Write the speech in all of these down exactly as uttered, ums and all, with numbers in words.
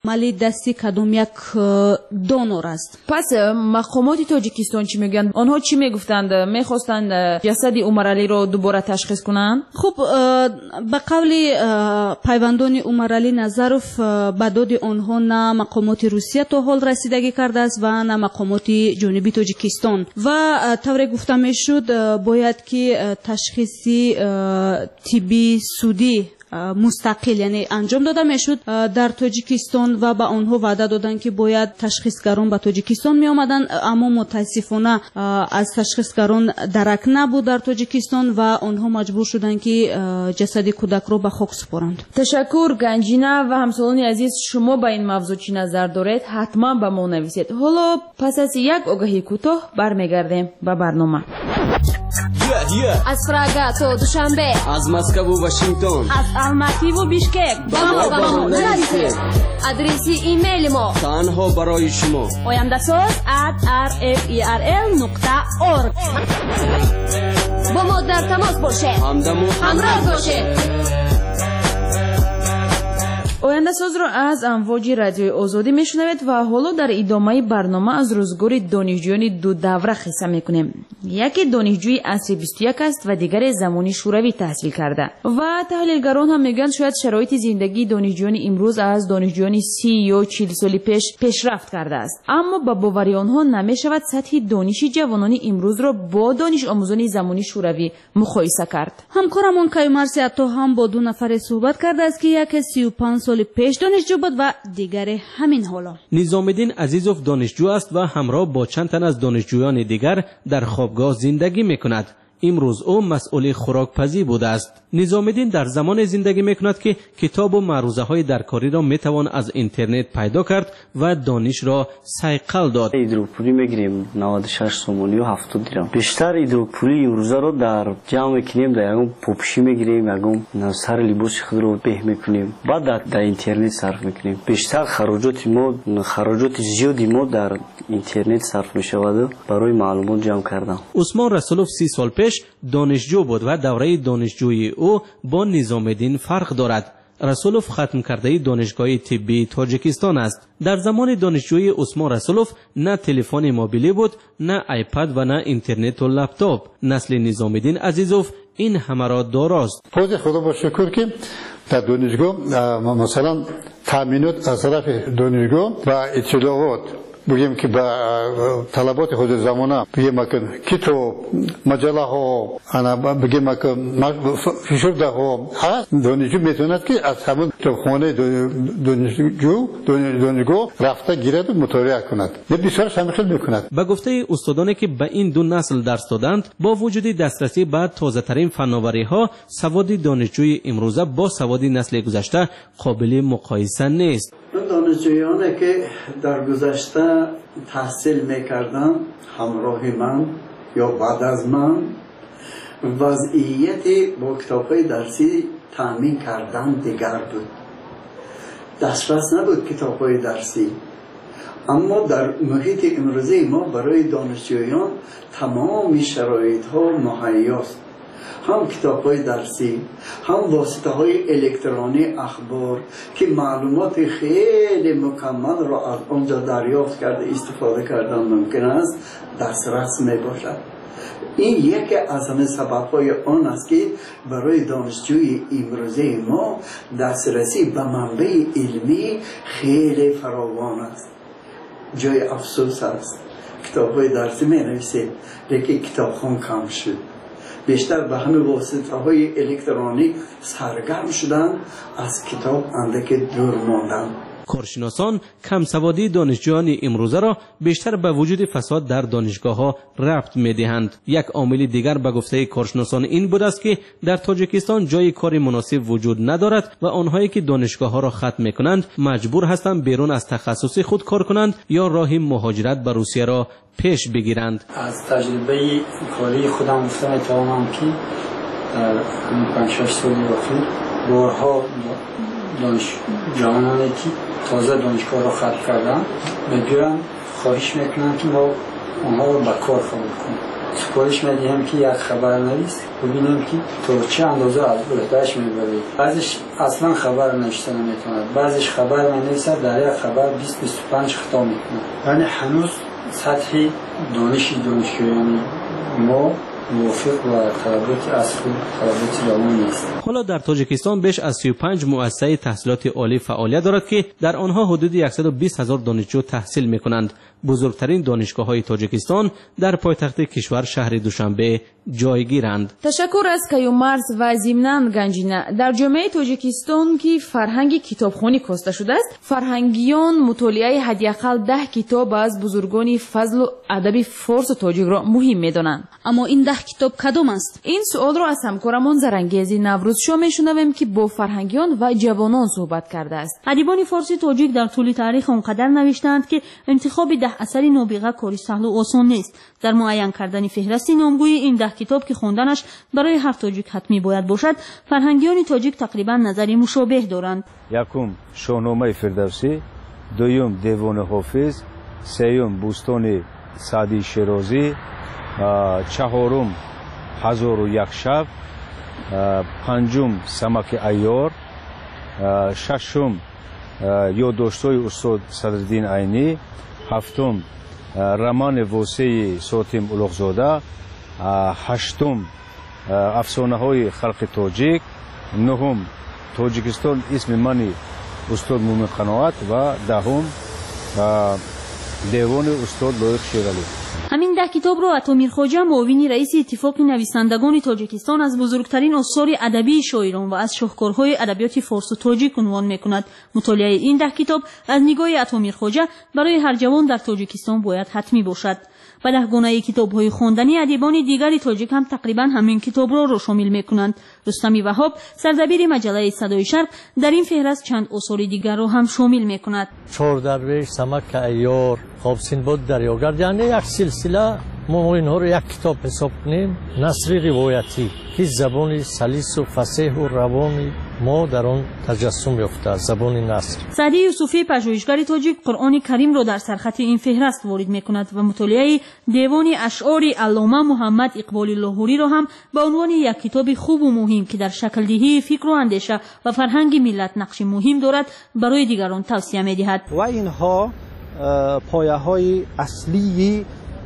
مالی دستی کدوم یک دونور است. پس مقامات تاجیکستان چی میگن؟ آنها چی میگفتند؟ میخواستند جسد عمر علی رو دوباره تشخیص کنن؟ خب به قول پیوندان عمر علی نظروف به داد آنها نه مقامات روسیه تا حال رسیدگی کرده است و نه مقامات جنوبی تاجیکستان و طور گفته میشد باید که تشخیصی طبی سودی مستقل یعنی انجام داده میشد در تاجیکستان و به آنها وعده دادن که باید تشخیصگران به تاجیکستان می آمدن، اما متاسفانه از تشخیصگران درک نبود در تاجیکستان و آنها مجبور شدن که جسد کودک رو به خاک سپارند. تشکر گنجینه و همسالان عزیز، شما به این موضوع چی نظر دارید؟ حتما به ما نویسید. حالا پس از یک آگهی کوتاه برمیگردیم به برنامه. از پراگا تا دوشنبه، از مسکو و واشنگتن، از الماتی و بیشکک با ما با ما نویسید. ادرسی ایمیل ما تنها برای شما oyamdasoz at r f e r l نقطه org. با ما در تماس باشه، همراه باشه. آینده ساز را از امواج رادیوی آزادی میشنوید و حالا در ادامه برنامه از روزگار دانشجویان دو دوره قصه میکنیم. یکی دانشجوی عصر بیست و یک است و دیگر زمانی شوروی تحصیل کرده و تحلیلگران هم میگن شاید شرایط زندگی دانشجویان امروز از دانشجویان سی یا چهل سال پیش پیشرفت کرده است، اما با باور آنها نمیشود سطح دانش جوانان امروز را با دانش آموزان زمانی شوروی مقایسه کرد. همکارمون کیومرثی عطا هم با دو نفر صحبت کرده است که یکی سی و پنج سال پیش دانشجو بود و دیگر همین حالا. نظام الدین عزیزوف دانشجو است و همراه با چند تن از دانشجویان دیگر در خوابگاه زندگی میکند. امروز او مسئول خوراکپزی بوده است. نظام الدین در زمان زندگی میکند که کتاب و معروضه های درکاری را میتوان از اینترنت پیدا کرد و دانش را صیقل داد. هیدروپولی میگیریم نود و شش سومونی و هفتاد درهم. بیشتر هیدروپولی امروزه رو در جمع میکنیم، در یگم پوپشی میگیریم، یگم سر لباس خود رو به میکنیم، بعد در, در اینترنت صرف میکنیم. بیشتر خراجات ما خراجات زیادی ما در اینترنت صرف میشود برای معلومات جمع کردن. عثمان رسولوف سی سال پیش دانشجو بود و دوره دانشجویی او با نظام الدین فرق دارد. رسولوف ختم کرده دانشگاه طبی تاجیکستان است. در زمان دانشجویی عثمان رسولوف نه تلفن موبیلی بود، نه آیپد و نه اینترنت و لپتاپ. نسل نظام الدین عزیزوف این همه را داراست. خود خدا با شکر که در دانشگاه مثلا تامینات از طرف دانشگاه و اطلاعات بگیم که با طلبات خود زمانه بگیم که کتاب مجله ها انا بگیم که فشرده ها هست، دانشجو میتوند که از همون خانه دانشجو دانشگاه رفته گیرد و مطالعه کند. یه بسیار شامل میکند. به گفته استادانی که به این دو نسل درس دادند، با وجود دسترسی به تازه ترین فناوری ها، سواد دانشجوی امروزه با سواد نسل گذشته قابل مقایسه نیست. دانشجویانی که در گذشته تحصیل میکردن همراه من یا بعد از من وضعیت با کتاب‌های درسی تامین کردن دیگر بود. دسترس نبود کتاب‌های درسی، اما در محیط امروزی ما برای دانشجویان تمام شرایط‌ها مهیاست. هم کتاب‌های درسی، هم واسطه‌های الکترونی اخبار که معلومات خیلی مکمل را از آنجا دریافت کرده استفاده کردن ممکن است دسترس میباشد. این یکی از همه سبب‌های آن است که برای دانشجوی امروزه ما دسترسی به منبع علمی خیلی فراوان است. جای افسوس است کتاب‌های درسی می‌نویسید لیکن کتابخوان کم شد. بیشتر به همه واسطه های الکترونیک سرگرم شدن، از کتاب اندک دور ماندن. کارشناسان کم سوادی دانشجویان امروزه را بیشتر به وجود فساد در دانشگاه ها ربط می دهند. یک عامل دیگر به گفته کارشناسان این بود است که در تاجیکستان جای کار مناسب وجود ندارد و آنهایی که دانشگاه ها را ختم می کنند مجبور هستند بیرون از تخصص خود کار کنند یا راه مهاجرت به روسیه را پیش بگیرند. از تجربه کاری خودم گفتم میتوانم که در پنج شش سال اخیر بارها دانش جوانانی که تازه دانشگاه را ختم کردن میگویند خواهش میکنند که ما آنها را به کار فرو کنیم. سپارش میدیم که یک خبرنویس ببینیم که تو چه اندازه از عهدهش میبری. بعضیش اصلا خبر نوشته نمیتوند، بعضیش خبر مینویسد، در یک خبر بیست بیست و پنج خطا میکنه. یعنی هنوز سطح دانش دانشجویان ما موافق با طلبات اصلی طلبات جوان نیست. حالا در تاجیکستان بیش از سی و پنج مؤسسه تحصیلات عالی فعالیت دارد که در آنها حدود صد و بیست هزار دانشجو تحصیل میکنند. بزرگترین دانشگاه های تاجیکستان در پایتخت کشور شهر دوشنبه جایگیرند. تشکر از کیومرز و ضمناً گنجینه. در جامعه تاجیکستان که فرهنگ کتابخوانی کاسته شده است، فرهنگیان مطالعه حداقل ده کتاب از بزرگان فضل و ادب فارس و تاجیک را مهم می‌دانند. اما این ده کتاب کدام است؟ این سوال را از همکارمان زرنگیزی نوروز شاه میشنویم که با فرهنگیان و جوانان صحبت کرده است. ادیبان فارسی تاجیک در طول تاریخ آنقدر نوشتند که انتخاب ده اثر نابغه کاری سهل و آسان نیست. در معین کردن فهرست نامگوی این ده کتاب که خواندنش برای هر تاجیک حتمی باید باشد، فرهنگیان تاجیک تقریبا نظری مشابه دارند. یکم شاهنامه فردوسی، دوم دیوان حافظ، سوم بوستان سعدی شیرازی، چهارم هزار و یک شب، پنجم سمک عیار، ششم یادداشت‌های استاد صدرالدین عینی، هفتم رمان واسه ساتم الاغزاده، هشتم افسانه های خلق تاجیک، نهم تاجیکستان اسم منی استاد مومن قناعت و دهم دیوان استاد لایق شیرالی. همین ده کتاب را عطا میرخواجه معاون رئیس اتفاق نویسندگان تاجیکستان از بزرگترین آثار ادبی شاعران و از شاهکارهای ادبیات فارس و تاجیک عنوان میکند. مطالعه این ده کتاب از نگاه عطا میرخواجه برای هر جوان در تاجیکستان باید حتمی باشد. و ده گونه کتاب‌های خواندنی ادیبان دیگری تاجیک هم تقریبا همین کتاب را را شامل می‌کنند. رستمی وهاب سردبیر مجله صدای شرق در این فهرست چند آثار دیگر را هم شامل می‌کند. چهار درویش، سمک عیار، خواب سینباد دریاگرد، یعنی یک سلسله ما اینها رو یک کتاب حساب کنیم. نثر روایتی که زبان سلیس و فصیح و روانی ما در آن تجسم یافته است، زبان نثر. سعدی یوسفی پژوهشگر تاجیک قرآن کریم را در سرخط این فهرست وارد می‌کند و مطالعه دیوان اشعار علامه محمد اقبال لاهوری را هم به عنوان یک کتاب خوب و مهم که در شکل دهی فکر و اندیشه و فرهنگ ملت نقش مهم دارد برای دیگران توصیه می‌دهد. و اینها پایه‌های اصلی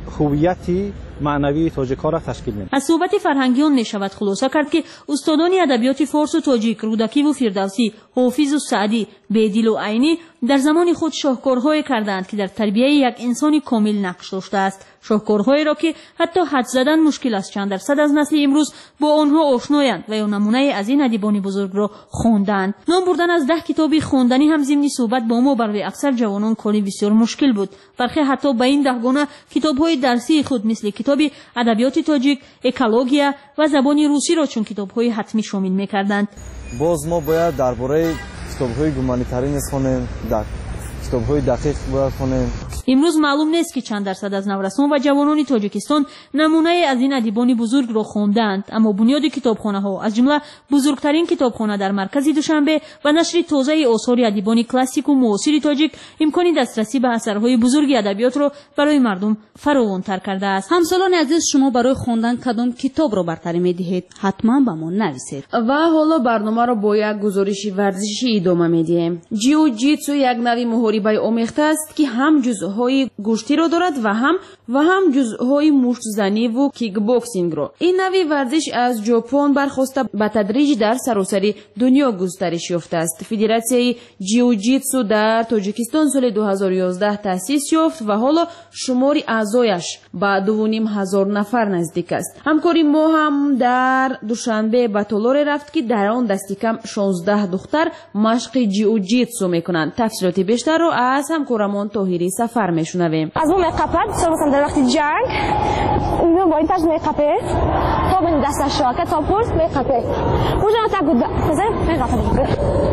هویتی معنوی تاجیک‌ها را تشکیل می‌دهد. از صحبت فرهنگیان می‌شود خلاصه کرد که استادان ادبیات فارس و تاجیک رودکی و فردوسی، حافظ و سعدی، بیدل و عینی در زمان خود شاهکارهای کردند که در تربیت یک انسان کامل نقش داشته است. شاهکارهایی را که حتی حد زدن مشکل است چند درصد از نسل امروز با آنها آشنایند و یا نمونه از این ادیبان بزرگ را خواندند. نام بردن از ده کتاب خواندنی هم ضمن صحبت با ما برای اکثر جوانان کاری بسیار مشکل بود. برخی حتی به این ده گونه کتاب‌های درسی خود مثل کتاب ادبیات تاجیک، اکولوژی و زبان روسی را چون کتاب‌های حتمی شامل می‌کردند. باز ما باید درباره کتاب‌های گومانیتاری نخوانیم، در کتاب‌های دقیق باید خوانیم. امروز معلوم نیست که چند درصد از نورسان و جوانان تاجیکستان نمونه از این ادیبان بزرگ را خواندند، اما بنیاد کتابخانه‌ها از جمله بزرگترین کتابخانه در مرکز دوشنبه و نشر تازه آثار ادیبان کلاسیک و معاصر تاجیک امکان دسترسی به اثرهای بزرگ ادبیات را برای مردم فراوان‌تر کرده است. همسالان عزیز، شما برای خواندن کدام کتاب را برتری می‌دهید؟ حتما به ما نویسید. و حالا برنامه را با یک گزارش ورزشی ادامه می‌دهیم. جیو جیتسو یک نوع محاربه آمیخته است که هم جزءهای گوشتی را دارد و هم و هم جزءهای مشت زنی و کیک باکسینگ را. این نوع ورزش از ژاپن برخواسته به تدریج در سراسر دنیا گسترش یافته است. فدراسیون جیو جیتسو در تاجیکستان سال دو هزار و یازده تأسیس یافت و حالا شمار اعضایش به دو و نیم هزار نفر نزدیک است. همکاری ما هم در دوشنبه به تالار رفت که در آن دستی کم شانزده دختر مشق جیو جیتسو میکنند. تفصیلات بیشتر را از همکارمان طاهری سفر میشنویم. از اون میقپد مثلا در وقت جنگ اون با این طرز میقپه تا به دستش را که تا پرس میقپه موجا تا گود بزن میقپه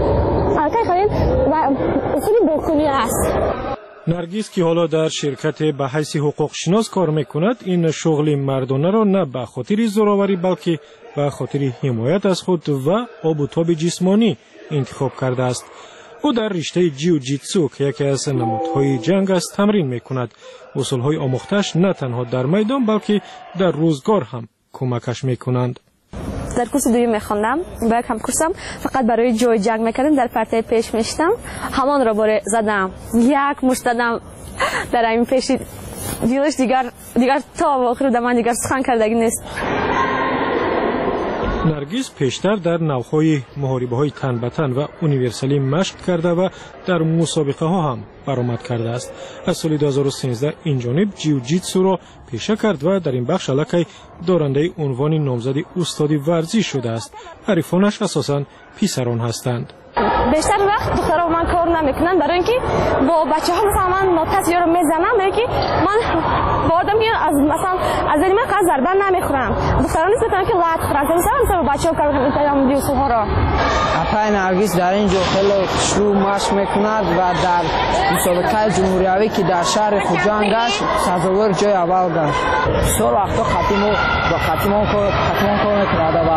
البته خیلی و اصولی بکنی است. نرگیس که حالا در شرکت به حیث حقوق شناس کار میکند، این شغل مردانه را نه به خاطر زورآوری بلکه به خاطر حمایت از خود و آب و تاب جسمانی انتخاب کرده است. او در رشته جیو جیتسو که یکی از نمادهای جنگ است تمرین میکند. اصولهای آموختش نه تنها در میدان بلکه در روزگار هم کمکش میکنند. در کورس دوم میخوندم، با یک همکورسم فقط برای جای جنگ میکردیم، در پرتای پیش میشتم، همان را باره زدم، یک مشت دادم در این پیشی دیلش دیگر دیگر تا آخر در من دیگر سخن کردگی نیست. نرگس پیشتر در نوعهای محاربه های تن به تن و اونیورسالی مشق کرده و در مسابقه ها هم برآمد کرده است. از سال دو هزار و سیزده این جانب جیو جیتسو را پیشه کرد و در این بخش الکی دارنده عنوان نامزد استادی ورزش شده است. حریفانش اساساً پسران هستند. بیشتر وقت دخترها من کار نمیکنن برای اینکه با بچه ها مثلا من نوتاسی رو میزنم برای که من با آدم که از مثلا از این من قضا ضربه نمیخورم. دخترها نیست میکنن که لات خورن. مثلا مثلا بچه ها کار میکنن دیو سوها را. اپای نرگس در اینجا خیلی شروع مشق میکند و در مسابقه جمهوریوی که در شهر خوجان گشت سزاوار جای اول گشت. سال وقتا ختمو با ختمان کار ختمان کار میکرد و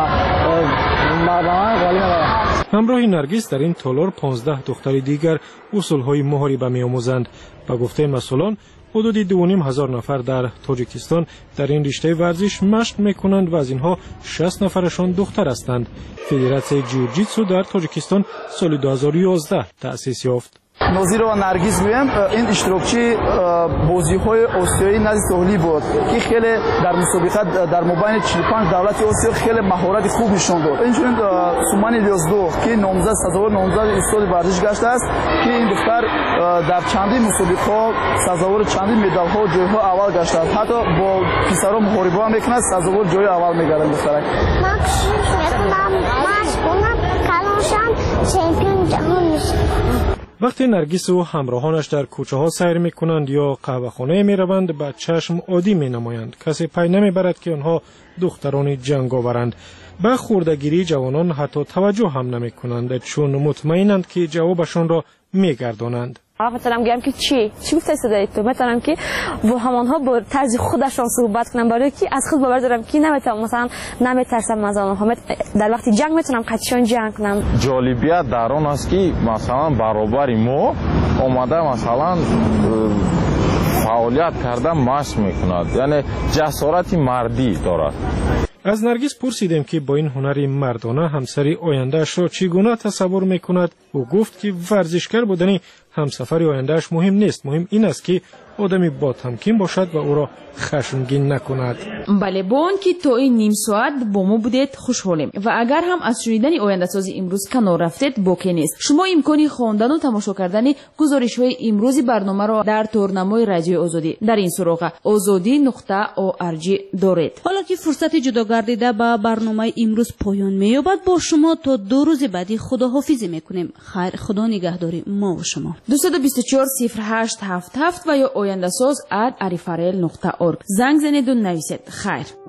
مردمان غالی نبود. همراه نرگس در این تالار پانزده دختر دیگر اصولهای محاربه می‌آموزند. با گفته مسئولان حدود دو و نیم هزار نفر در تاجیکستان در این رشته ورزش مشق می‌کنند و از اینها شصت نفرشان دختر هستند. فدراسیون جیو جیتسو در تاجیکستان سال دو هزار و یازده تأسیس یافت. نوزیر و نرگس گویم این اشتراکچی بازی‌های آسیایی نزد سهلی بود که خیلی در مسابقه در مابین چهل و پنج دولت آسیا خیلی مهارت خوب نشون داد. اینجوری سومان الیازدو که نامزد سزاوار نامزد استاد ورزش گشته است که این دختر در چندین مسابقه‌ها سزاوار چندین مدال‌ها و جای‌ها اول گشته است. حتی با پسران محاربه می‌کند سزاوار جای اول می‌گردد دختر. من می‌خونم مشغولم کلاشم چمپیون جهان میشه. وقتی نرگس و همراهانش در کوچه ها سیر می کنند یا قهوه خانه می روند به چشم عادی می نمایند. کسی پی نمی برد که آنها دختران جنگاورند. به خوردگیری جوانان حتی توجه هم نمی کنند چون مطمئنند که جوابشان را می گردانند. مثلا میگم که چی چی گفته صدای تو مثلا که با همانها با طرز خودشان صحبت کنم برای که از خود باور دارم که نمیتونم مثلا نمیترسم از آنها در وقتی جنگ میتونم قطعا جنگ کنم. جالبیت در آن است که مثلا برابر ما اومده مثلا فعالیت کرده مشق میکند، یعنی جسارت مردی دارد. از نرگس پرسیدیم که با این هنر مردانه همسری آینده‌اش را چگونه تصور میکند. او گفت که ورزشکار بودن همسفر آینده‌اش مهم نیست، مهم این است که آدمی با تمکین باشد و او را خشمگین نکند. بله با اون که تا این نیم ساعت با ما بودید خوشحالیم و اگر هم از شنیدن آینده سازی امروز کنار رفتید باکی نیست. شما امکانی خواندن و تماشا کردن گزارش های امروزی برنامه را در تورنمای رادیو آزادی در این سراغ آزادی نقطه او ار جی دارید. حالا که فرصت جدا گردیده به برنامه امروز پایان می‌یابد با شما تا دو روز بعدی خداحافظی میکنیم. خیر، خدا نگهداری ما و شما. دو دو چهار صفر هشت هفت هفت و یا آینده ساز ات عریفرل نقطه اورگ زنگ زنید و نویسید. خیر.